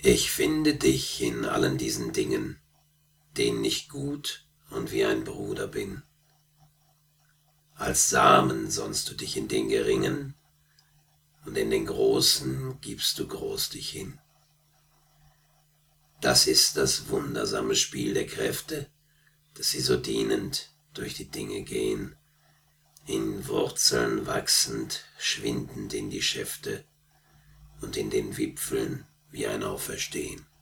Ich finde dich in allen diesen Dingen, denen ich gut und wie ein Bruder bin. Als Samen sonnst du dich in den Geringen, und in den Großen gibst du groß dich hin. Das ist das wundersame Spiel der Kräfte, dass sie so dienend durch die Dinge gehen, in Wurzeln wachsend, schwindend in die Schäfte und in den Wipfeln wie ein Auferstehen.